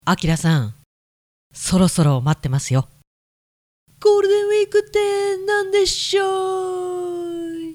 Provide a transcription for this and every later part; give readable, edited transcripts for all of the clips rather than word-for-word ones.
あきらさん、そろそろ待ってますよ。ゴールデンウィークって何でしょう。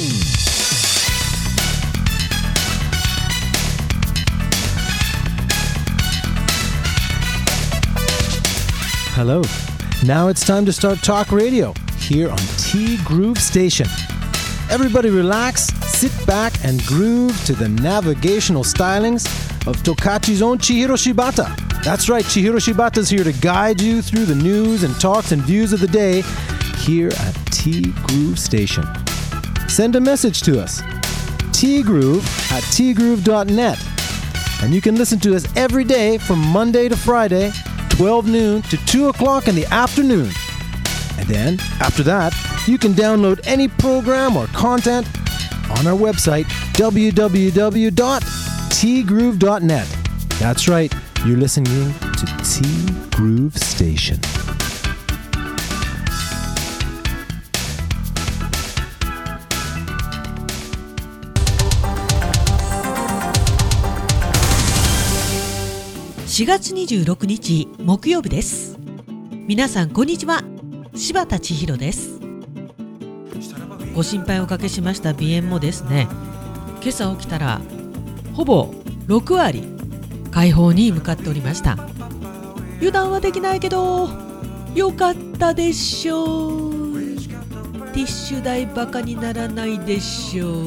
Hello. Now it's time to start Talk Radio here on T Groove Station. Everybody relax, sit back, and groove to the navigational stylings of Tokachi's own Chihiro Shibata. That's right, Chihiro Shibata's here to guide you through the news and talks and views of the day here at T Groove Station. Send a message to us, tgroove@tgroove.net. And you can listen to us every day from Monday to Friday, 12 noon to 2 o'clock in the afternoon. And then, after that, you can download any program or content on our website, www.tgroove.net. That's right, you're listening to T Groove Station. 4月26日木曜日です。皆さんこんにちは。柴田千尋です。ご心配おかけしました鼻炎もですね、今朝起きたらほぼ6割快方に向かっておりました。油断はできないけどよかったでしょう。ティッシュ代バカにならないでしょう。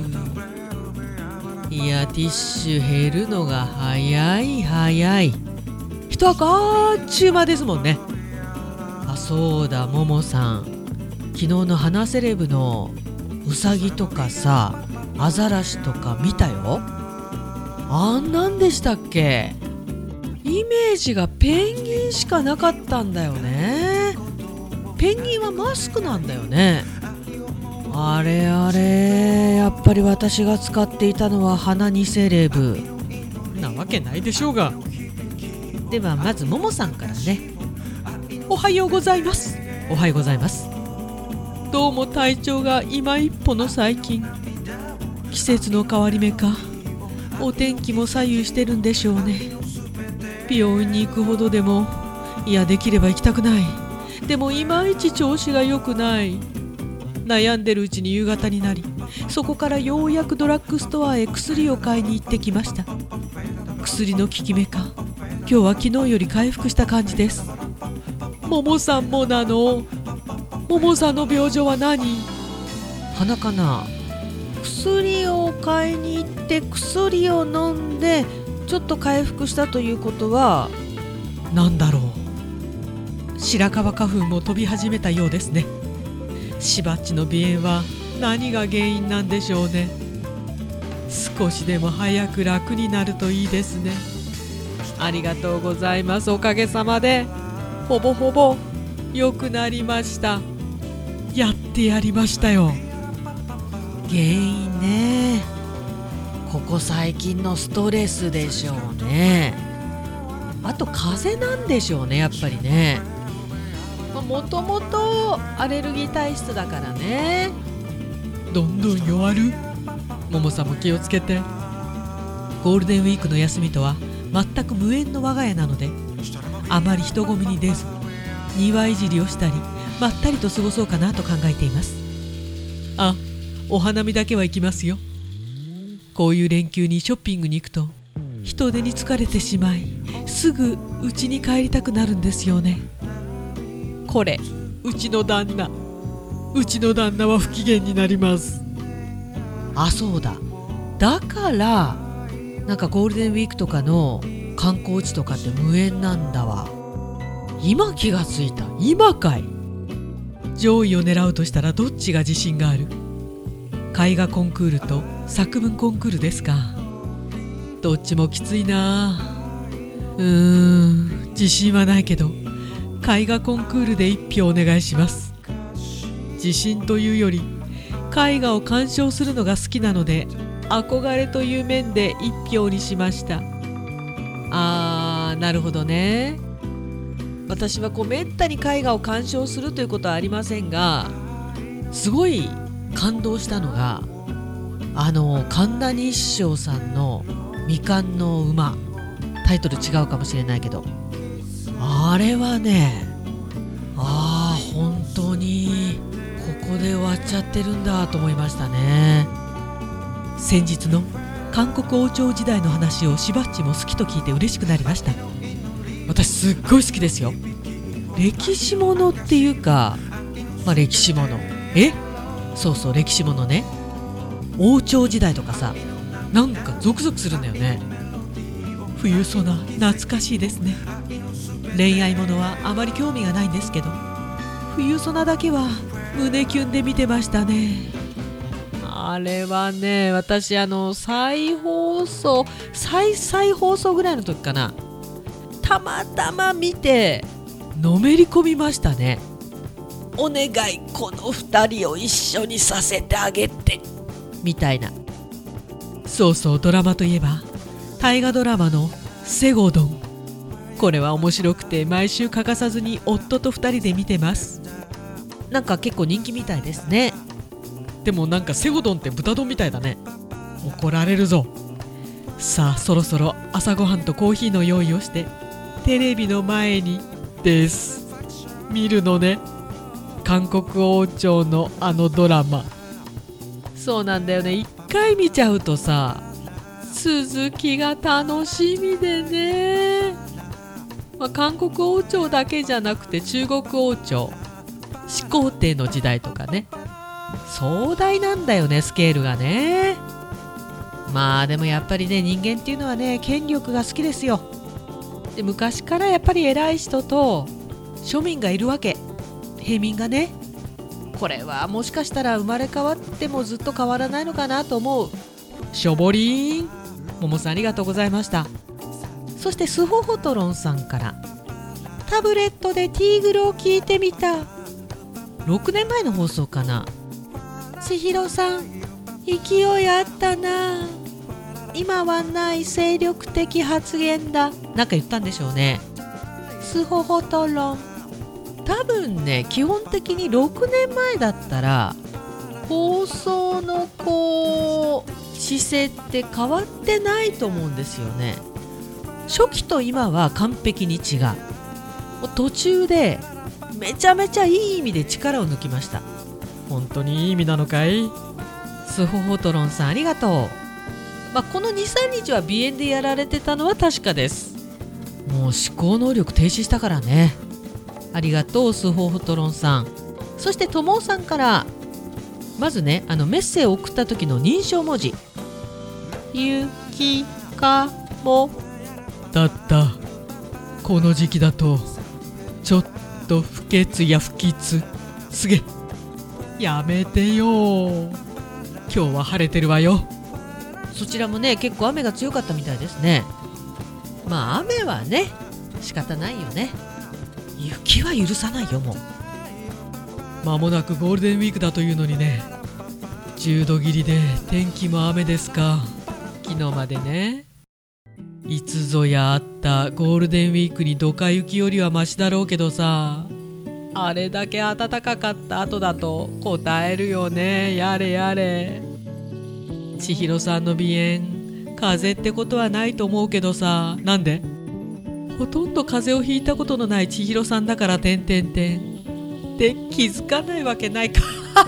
いや、ティッシュ減るのが早い。一箱あっちゅう間ですもんね。あ、そうだ、ももさん、昨日の花セレブのうさぎとかさ、アザラシとか見たよ。あんなんでしたっけ。イメージがペンギンしかなかったんだよね。ペンギンはマスクなんだよね。あれやっぱり私が使っていたのは花にセレブなわけないでしょうが。ではまずももさんからね。おはようございます。おはようございます。どうも体調が今一歩の最近。季節の変わり目か、お天気も左右してるんでしょうね。病院に行くほどでも、いやできれば行きたくない。でもいまいち調子が良くない。悩んでるうちに夕方になり、そこからようやくドラッグストアへ薬を買いに行ってきました。薬の効き目か、今日は昨日より回復した感じです。ももさんもなの？ももさんの病状は何？鼻かな。薬を買いに行って薬を飲んでちょっと回復したということは何だろう。白樺花粉も飛び始めたようですね。しばっちの鼻炎は何が原因なんでしょうね。少しでも早く楽になるといいですね。ありがとうございます。おかげさまでほぼほぼ良くなりました。やってやりましたよ。原因ね、ここ最近のストレスでしょうね。あと風邪なんでしょうね、やっぱりね。もともとアレルギー体質だからね。どんどん弱る。ももさんも気をつけて。ゴールデンウィークの休みとは全く無縁の我が家なので、あまり人混みに出ず庭いじりをしたりまったりと過ごそうかなと考えています。あ、お花見だけは行きますよ。こういう連休にショッピングに行くと人手に疲れてしまい、すぐ家に帰りたくなるんですよね。これうちの旦那は不機嫌になります。あ、そうだ、だからなんかゴールデンウィークとかの観光地とかって無縁なんだわ。今気がついた。今かい。上位を狙うとしたらどっちが自信がある？絵画コンクールと作文コンクールですか。どっちもきついな。自信はないけど絵画コンクールで1票お願いします。自信というより絵画を鑑賞するのが好きなので憧れという面で1票にしました。なるほどね。私はめったに絵画を鑑賞するということはありませんが、すごい感動したのが神田日照さんの未完の馬、 タイトル違うかもしれないけど、あれはね、本当にここで終わっちゃってるんだと思いましたね。先日の韓国王朝時代の話をしばっちも好きと聞いて嬉しくなりました。私すっごい好きですよ。歴史ものっていうか、歴史もの、そう歴史ものね。王朝時代とかさ、なんかゾクゾクするんだよね。冬ソナ懐かしいですね。恋愛ものはあまり興味がないんですけど、冬ソナだけは胸キュンで見てましたね。あれはね、私再放送ぐらいの時かな、たまたま見てのめり込みましたね。お願い、この二人を一緒にさせてあげてみたいな。ドラマといえば大河ドラマのセゴドン。これは面白くて毎週欠かさずに夫と二人で見てます。なんか結構人気みたいですね。でもなんかセゴドンって豚丼みたいだね。怒られるぞ。さあそろそろ朝ごはんとコーヒーの用意をしてテレビの前にです。見るのね、韓国王朝のドラマ。そうなんだよね、一回見ちゃうとさ、続きが楽しみでね。韓国王朝だけじゃなくて中国王朝、始皇帝の時代とかね、壮大なんだよね、スケールがね。でもやっぱりね、人間っていうのはね、権力が好きですよ。で、昔からやっぱり偉い人と庶民がいるわけ、平民がね。これはもしかしたら生まれ変わってもずっと変わらないのかなと思う。しょぼりーん。ももさんありがとうございました。そしてスホホトロンさんから、タブレットでティーグルを聞いてみた。6年前の放送かな。千尋さん勢いあったな。今はない精力的発言だ。なんか言ったんでしょうね。スホホトロン、多分ね、基本的に6年前だったら放送の姿勢って変わってないと思うんですよね。初期と今は完璧に違う。途中でめちゃめちゃいい意味で力を抜きました。本当にいい意味なのかい？スホホトロンさんありがとう。この 2,3 日は鼻炎でやられてたのは確かです。もう思考能力停止したからね。ありがとうスホホトロンさん。そしてともさんから、まずね、メッセを送った時の認証文字、ゆきかもだった。この時期だとちょっと不潔や不吉すげ。やめてよ。今日は晴れてるわよ。そちらもね、結構雨が強かったみたいですね。雨はね仕方ないよね。雪は許さないよ。もう間もなくゴールデンウィークだというのにね、10度切りで天気も雨ですか。昨日までね、いつぞやあったゴールデンウィークにドカ雪よりはマシだろうけどさ、あれだけ暖かかった後だと答えるよね。やれやれ。千尋さんの鼻炎、風邪ってことはないと思うけどさ、なんで？ほとんど風邪をひいたことのない千尋さんだからで気づかないわけないか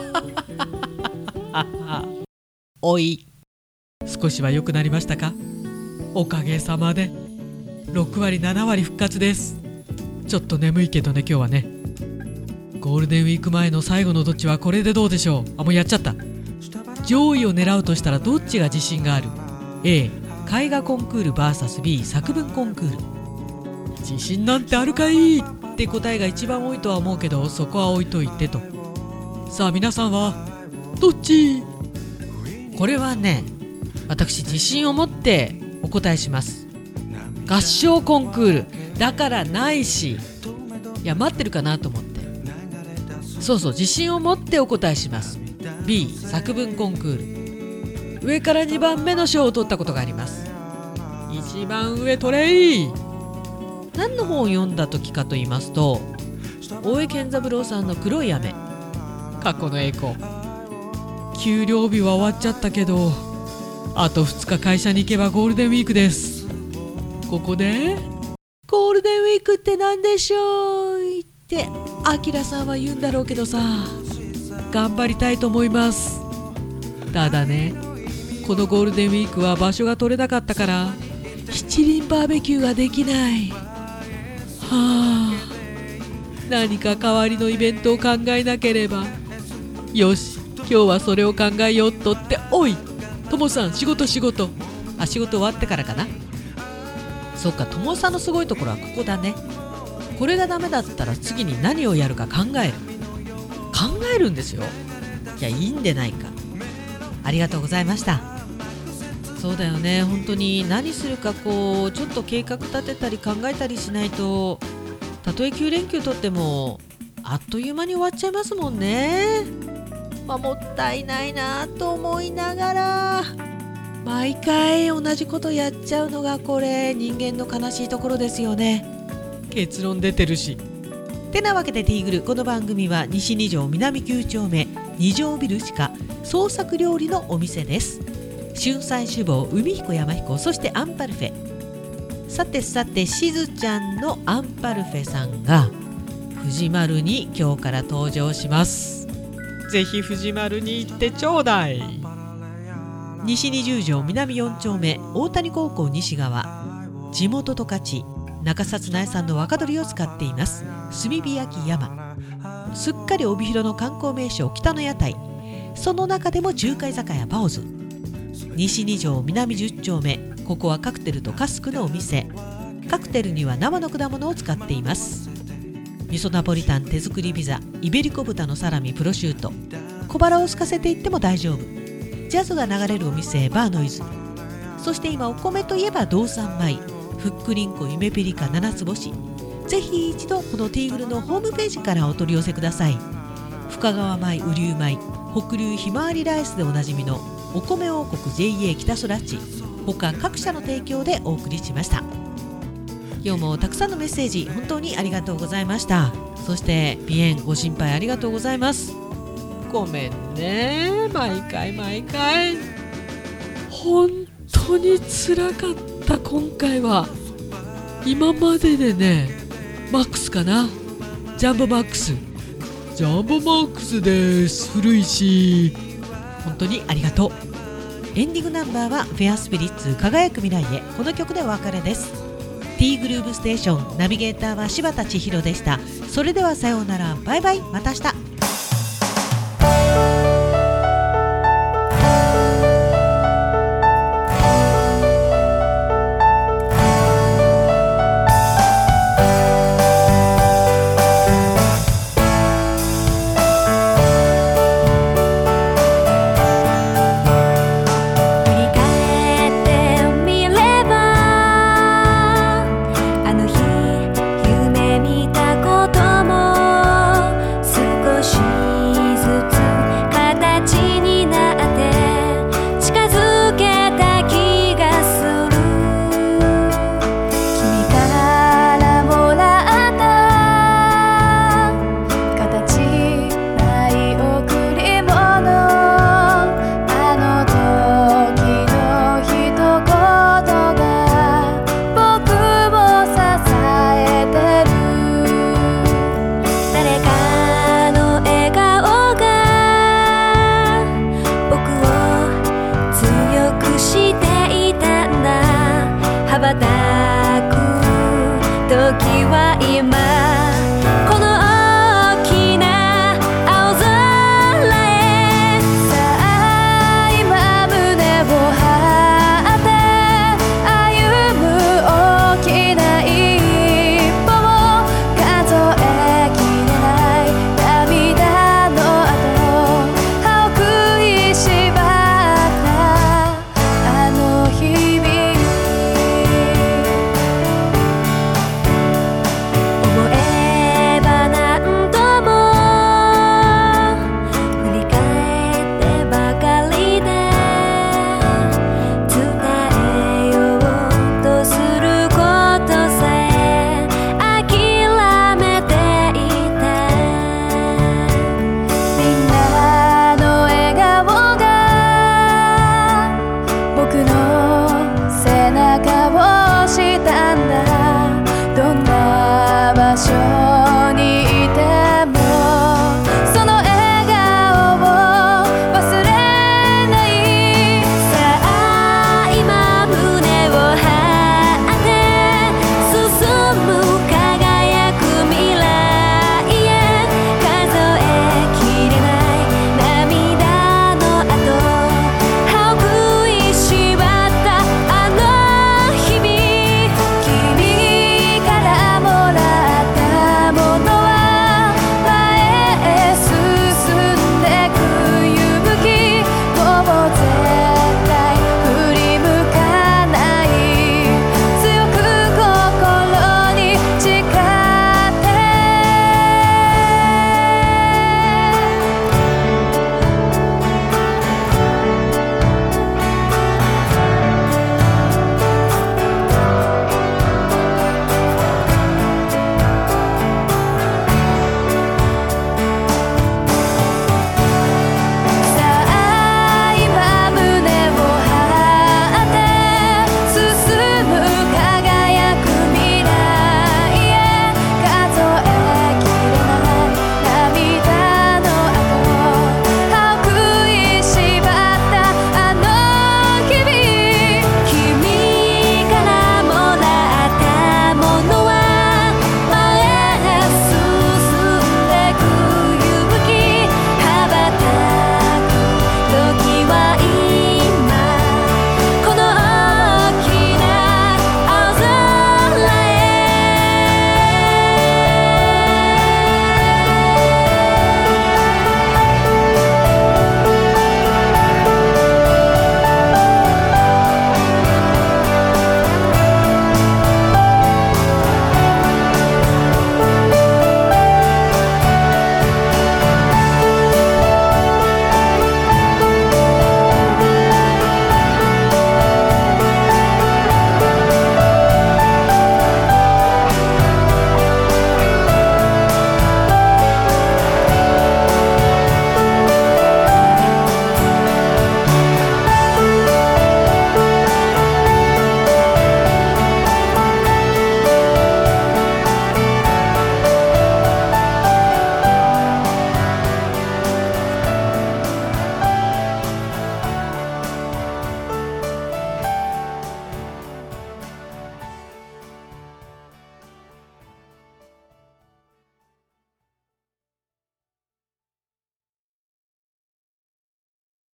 おい、少しは良くなりましたか？おかげさまで6割7割復活です。ちょっと眠いけどね、今日はね。ゴールデンウィーク前の最後のどっちはこれでどうでしょう。もうやっちゃった。上位を狙うとしたらどっちが自信がある？ A 絵画コンクール vs B 作文コンクール。自信なんてあるかいって答えが一番多いとは思うけど、そこは置いといてと。さあ皆さんはどっち？これはね、私自信を持ってお答えします。合唱コンクールだからないし、いや待ってるかなと思って、自信を持ってお答えします。 B 作文コンクール、上から2番目の賞を取ったことがあります。一番上取れい。何の本を読んだ時かと言いますと、大江健三郎さんの黒い雨、過去の栄光。給料日は終わっちゃったけど、あと2日会社に行けばゴールデンウィークです。 ここでゴールデンウィークって何でしょうってアキラさんは言うんだろうけどさ、頑張りたいと思います。ただね、このゴールデンウィークは場所が取れなかったから七輪バーベキューができない。何か代わりのイベントを考えなければ。よし、今日はそれを考えようっとって。おいともさん、仕事終わってからかな。そっか、ともさんのすごいところはここだね。これがダメだったら次に何をやるか考えるんですよ。いや、いいんでないか。ありがとうございました。そうだよね、本当に何するかちょっと計画立てたり考えたりしないと、たとえ9連休取ってもあっという間に終わっちゃいますもんね。もったいないなと思いながら毎回同じことやっちゃうのがこれ人間の悲しいところですよね。結論出てるし。てなわけでティーグル、この番組は西2条南9丁目2条ビル地下創作料理のお店です。春菜志望、海彦山彦、そしてアンパルフェ。さてしずちゃんのアンパルフェさんが藤丸に今日から登場します。ぜひ藤丸に行ってちょうだい。西20条南4丁目大谷高校西側、地元十勝中札苗産の若鶏を使っています。炭火焼き山、すっかり帯広の観光名所北の屋台、その中でも中華居酒屋バオズ。西2条南10丁目、ここはカクテルとカスクのお店。カクテルには生の果物を使っています。味噌ナポリタン、手作りピザ、イベリコ豚のサラミ、プロシュート。小腹を空かせていっても大丈夫。ジャズが流れるお店、バーノイズ。そして今お米といえば道産米、ふっくりんこ夢ピリカ七つ星。ぜひ一度このティーグルのホームページからお取り寄せください。深川米、雨竜米、北流ひまわりライスでおなじみのお米王国 JA 北空地、他各社の提供でお送りしました。今日もたくさんのメッセージ本当にありがとうございました。そして鼻炎ご心配ありがとうございます。ごめんね、毎回本当につらかった。今回は今まででねマックスかな、ジャンボマックスです。古いし本当にありがとう。エンディングナンバーはフェアスピリッツ輝く未来へ。この曲でお別れです。ティーグルーブステーション、ナビゲーターは柴田千尋でした。それではさようなら、バイバイ、また明日。羽ばたく時は今